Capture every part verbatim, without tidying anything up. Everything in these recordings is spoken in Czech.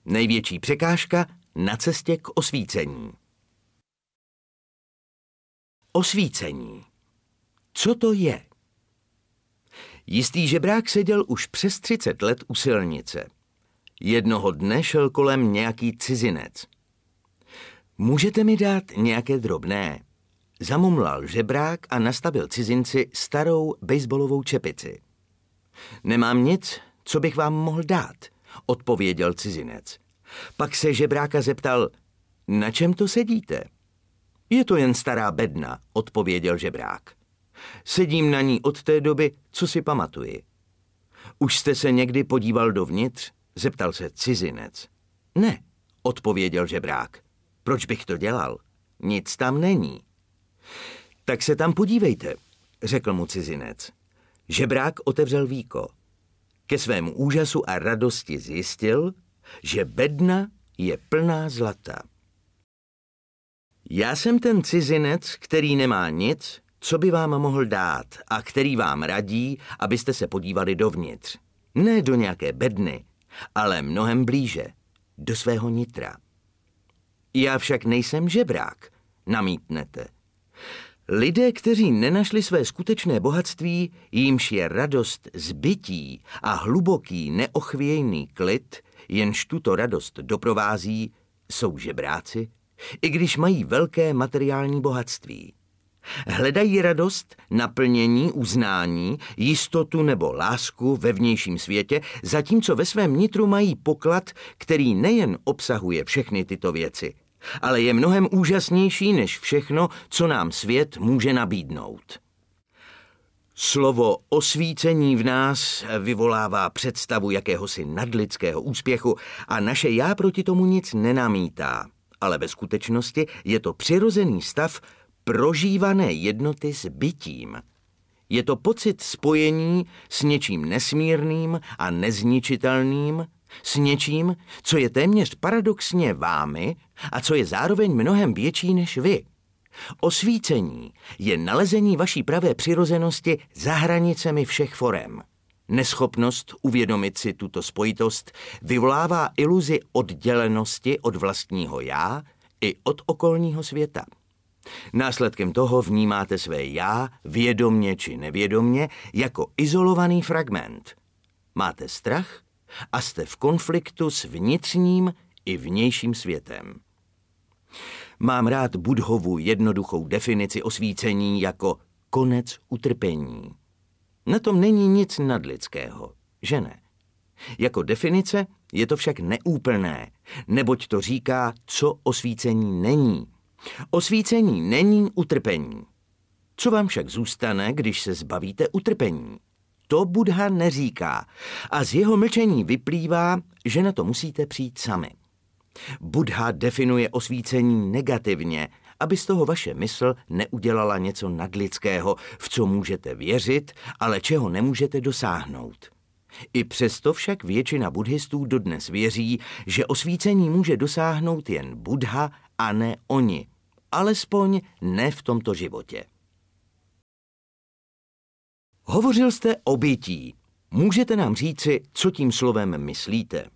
Největší překážka na cestě k osvícení. Osvícení. Co to je? Jistý žebrák seděl už přes třicet let u silnice. Jednoho dne šel kolem nějaký cizinec. Můžete mi dát nějaké drobné? Zamumlal žebrák a nastavil cizinci starou baseballovou čepici. Nemám nic, co bych vám mohl dát, odpověděl cizinec. Pak se žebráka zeptal, na čem to sedíte? Je to jen stará bedna, odpověděl žebrák. Sedím na ní od té doby, co si pamatuji. Už jste se někdy podíval dovnitř? Zeptal se cizinec. Ne, odpověděl žebrák. Proč bych to dělal? Nic tam není. Tak se tam podívejte, řekl mu cizinec. Žebrák otevřel víko. Ke svému úžasu a radosti zjistil, že bedna je plná zlata. Já jsem ten cizinec, který nemá nic, co by vám mohl dát a který vám radí, abyste se podívali dovnitř. Ne do nějaké bedny, ale mnohem blíže, do svého nitra. Já však nejsem žebrák, namítnete. Lidé, kteří nenašli své skutečné bohatství, jímž je radost z bytí a hluboký neochvějný klid, jenž tuto radost doprovází, jsou žebráci, i když mají velké materiální bohatství. Hledají radost, naplnění, uznání, jistotu nebo lásku ve vnějším světě, zatímco ve svém nitru mají poklad, který nejen obsahuje všechny tyto věci, ale je mnohem úžasnější než všechno, co nám svět může nabídnout. Slovo osvícení v nás vyvolává představu jakéhosi nadlidského úspěchu a naše já proti tomu nic nenamítá, ale ve skutečnosti je to přirozený stav prožívané jednoty s bytím. Je to pocit spojení s něčím nesmírným a nezničitelným, s něčím, co je téměř paradoxně vámi a co je zároveň mnohem větší než vy. Osvícení je nalezení vaší pravé přirozenosti za hranicemi všech forem. Neschopnost uvědomit si tuto spojitost vyvolává iluzi oddělenosti od vlastního já i od okolního světa. Následkem toho vnímáte své já, vědomně či nevědomně, jako izolovaný fragment. Máte strach a jste v konfliktu s vnitřním i vnějším světem. Mám rád Buddhovu jednoduchou definici osvícení jako konec utrpení. Na tom není nic nadlidského, že ne? Jako definice je to však neúplné, neboť to říká, co osvícení není. Osvícení není utrpení. Co vám však zůstane, když se zbavíte utrpení? To Buddha neříká a z jeho mlčení vyplývá, že na to musíte přijít sami. Buddha definuje osvícení negativně, aby z toho vaše mysl neudělala něco nadlidského, v co můžete věřit, ale čeho nemůžete dosáhnout. I přesto však většina buddhistů dodnes věří, že osvícení může dosáhnout jen Buddha a ne oni, alespoň ne v tomto životě. Hovořil jste o bytí. Můžete nám říci, co tím slovem myslíte?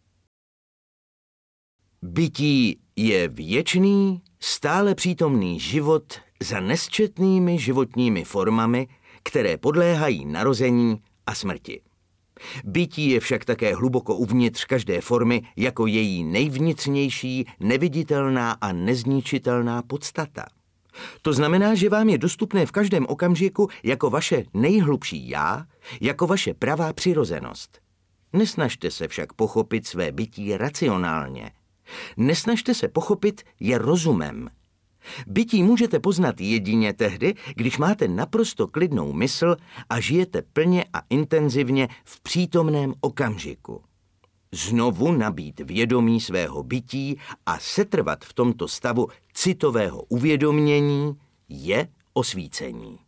Bytí je věčný, stále přítomný život za nesčetnými životními formami, které podléhají narození a smrti. Bytí je však také hluboko uvnitř každé formy jako její nejvnitřnější, neviditelná a nezničitelná podstata. To znamená, že vám je dostupné v každém okamžiku jako vaše nejhlubší já, jako vaše pravá přirozenost. Nesnažte se však pochopit své bytí racionálně. Nesnažte se pochopit je rozumem. Bytí můžete poznat jedině tehdy, když máte naprosto klidnou mysl a žijete plně a intenzivně v přítomném okamžiku. Znovu nabít vědomí svého bytí a setrvat v tomto stavu citového uvědomění je osvícení.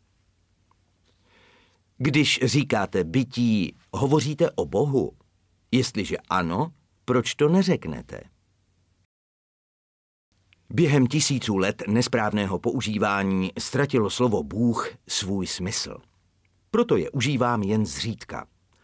Když říkáte bytí, hovoříte o Bohu? Jestliže ano, proč to neřeknete? Během tisíců let nesprávného používání ztratilo slovo Bůh svůj smysl. Proto je užívám jen zřídka.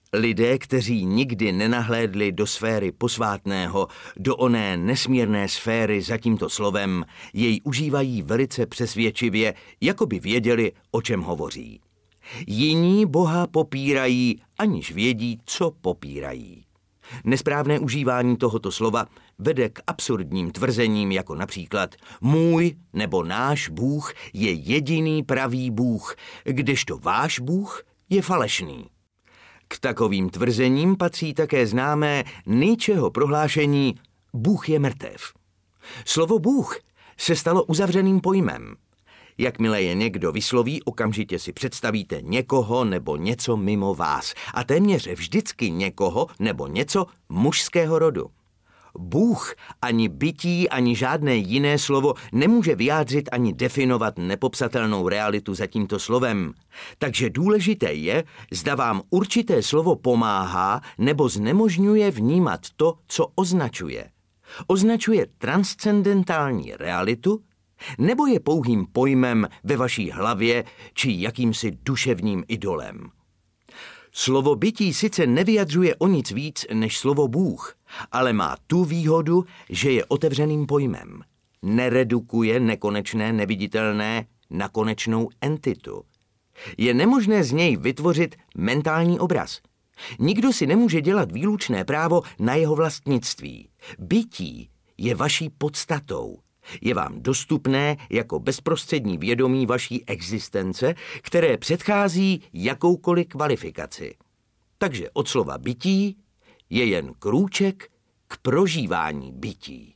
Lidé, kteří nikdy nenahlédli do sféry posvátného, do oné nesmírné sféry za tímto slovem, jej užívají velice přesvědčivě, jako by věděli, o čem hovoří. Jiní Boha popírají, aniž vědí, co popírají. Nesprávné užívání tohoto slova vede k absurdním tvrzením, jako například můj nebo náš Bůh je jediný pravý Bůh, kdežto váš Bůh je falešný. K takovým tvrzením patří také známé Nietzscheho prohlášení Bůh je mrtev. Slovo Bůh se stalo uzavřeným pojmem. Jakmile je někdo vysloví, okamžitě si představíte někoho nebo něco mimo vás a téměř vždycky někoho nebo něco mužského rodu. Bůh ani bytí, ani žádné jiné slovo nemůže vyjádřit ani definovat nepopsatelnou realitu za tímto slovem. Takže důležité je, zda vám určité slovo pomáhá nebo znemožňuje vnímat to, co označuje. Označuje transcendentální realitu, nebo je pouhým pojmem ve vaší hlavě či jakýmsi duševním idolem. Slovo bytí sice nevyjadřuje o nic víc než slovo Bůh, ale má tu výhodu, že je otevřeným pojmem. Neredukuje nekonečné neviditelné na konečnou entitu. Je nemožné z něj vytvořit mentální obraz. Nikdo si nemůže dělat výlučné právo na jeho vlastnictví. Bytí je vaší podstatou. Je vám dostupné jako bezprostřední vědomí vaší existence, které předchází jakoukoliv kvalifikaci. Takže od slova bytí je jen krůček k prožívání bytí.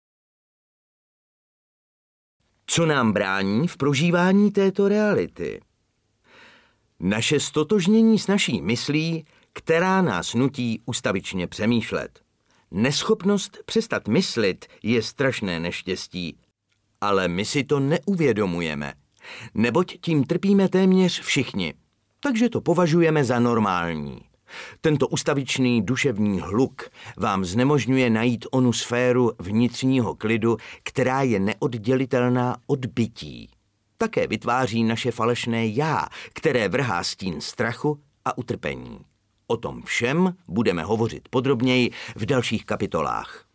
Co nám brání v prožívání této reality? Naše stotožnění s naší myslí, která nás nutí ustavičně přemýšlet. Neschopnost přestat myslit je strašné neštěstí, ale my si to neuvědomujeme, neboť tím trpíme téměř všichni, takže to považujeme za normální. Tento ustavičný duševní hluk vám znemožňuje najít onu sféru vnitřního klidu, která je neoddělitelná od bytí. Také vytváří naše falešné já, které vrhá stín strachu a utrpení. O tom všem budeme hovořit podrobněji v dalších kapitolách.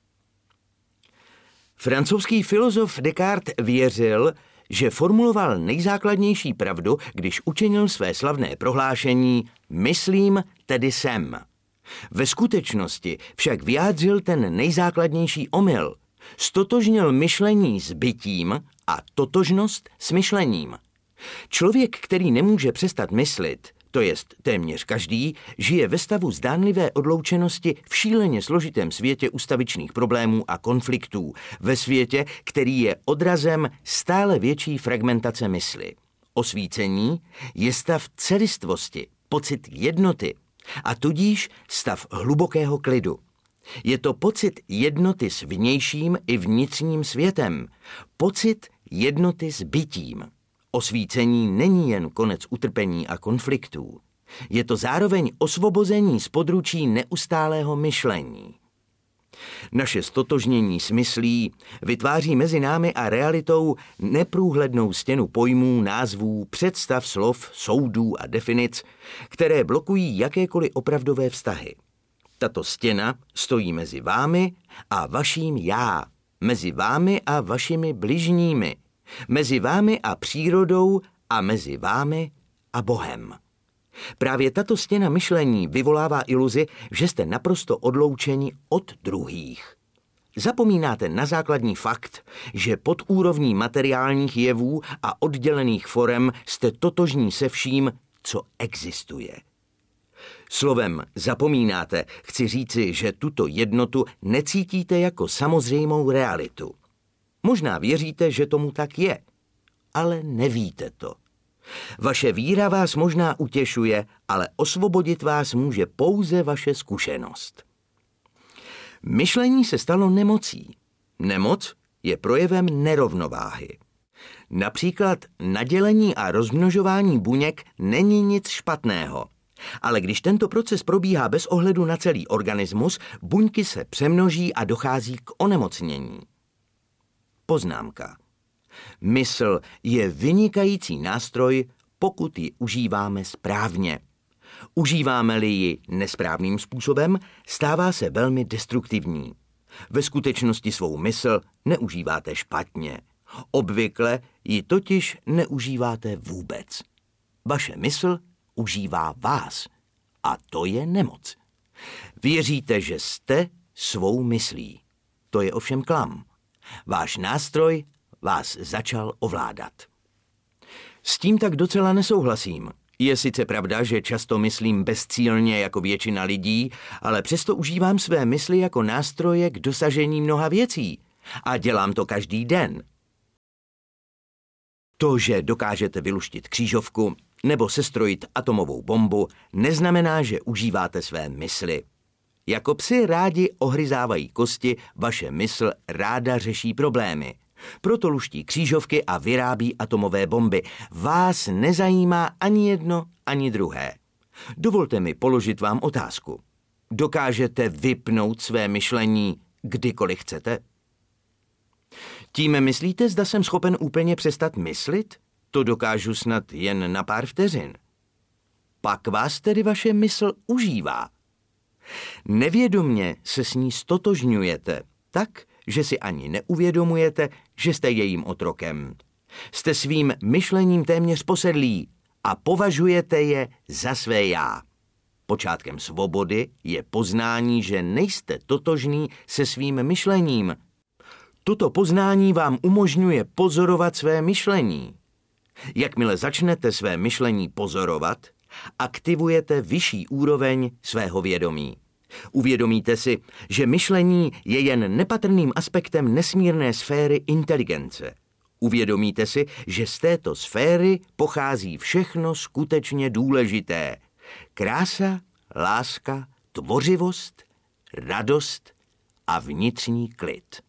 Francouzský filozof Descartes věřil, že formuloval nejzákladnější pravdu, když učinil své slavné prohlášení myslím, tedy jsem. Ve skutečnosti však vyjádřil ten nejzákladnější omyl. Stotožnil myšlení s bytím a totožnost s myšlením. Člověk, který nemůže přestat myslit, to jest téměř každý, žije ve stavu zdánlivé odloučenosti v šíleně složitém světě ustavičných problémů a konfliktů, ve světě, který je odrazem stále větší fragmentace mysli. Osvícení je stav celistvosti, pocit jednoty a tudíž stav hlubokého klidu. Je to pocit jednoty s vnějším i vnitřním světem, pocit jednoty s bytím. Osvícení není jen konec utrpení a konfliktů. Je to zároveň osvobození z područí neustálého myšlení. Naše stotožnění s myslí vytváří mezi námi a realitou neprůhlednou stěnu pojmů, názvů, představ, slov, soudů a definic, které blokují jakékoliv opravdové vztahy. Tato stěna stojí mezi vámi a vaším já, mezi vámi a vašimi bližními, mezi vámi a přírodou a mezi vámi a Bohem. Právě tato stěna myšlení vyvolává iluzi, že jste naprosto odloučeni od druhých. Zapomínáte na základní fakt, že pod úrovní materiálních jevů a oddělených forem jste totožní se vším, co existuje. Slovem zapomínáte, chci říci, že tuto jednotu necítíte jako samozřejmou realitu. Možná věříte, že tomu tak je, ale nevíte to. Vaše víra vás možná utěšuje, ale osvobodit vás může pouze vaše zkušenost. Myšlení se stalo nemocí. Nemoc je projevem nerovnováhy. Například nadělení a rozmnožování buněk není nic špatného. Ale když tento proces probíhá bez ohledu na celý organismus, buňky se přemnoží a dochází k onemocnění. Poznámka. Mysl je vynikající nástroj, pokud ji užíváme správně. Užíváme-li ji nesprávným způsobem, stává se velmi destruktivní. Ve skutečnosti svou mysl neužíváte špatně. Obvykle ji totiž neužíváte vůbec. Vaše mysl užívá vás a to je nemoc. Věříte, že jste svou myslí. To je ovšem klam. Váš nástroj vás začal ovládat. S tím tak docela nesouhlasím. Je sice pravda, že často myslím bezcílně jako většina lidí, ale přesto užívám své mysli jako nástroje k dosažení mnoha věcí. A dělám to každý den. To, že dokážete vyluštit křížovku nebo sestrojit atomovou bombu, neznamená, že užíváte své mysli. Jako psi rádi ohryzávají kosti, vaše mysl ráda řeší problémy. Proto luští křížovky a vyrábí atomové bomby. Vás nezajímá ani jedno, ani druhé. Dovolte mi položit vám otázku. Dokážete vypnout své myšlení kdykoliv chcete? Tím myslíte, zda jsem schopen úplně přestat myslit? To dokážu snad jen na pár vteřin. Pak vás tedy vaše mysl užívá. Nevědomně se s ní stotožňujete, tak, že si ani neuvědomujete, že jste jejím otrokem. Jste svým myšlením téměř posedlí a považujete je za své já. Počátkem svobody je poznání, že nejste totožný se svým myšlením. Toto poznání vám umožňuje pozorovat své myšlení. Jakmile začnete své myšlení pozorovat, aktivujete vyšší úroveň svého vědomí. Uvědomíte si, že myšlení je jen nepatrným aspektem nesmírné sféry inteligence. Uvědomíte si, že z této sféry pochází všechno skutečně důležité. Krása, láska, tvořivost, radost a vnitřní klid.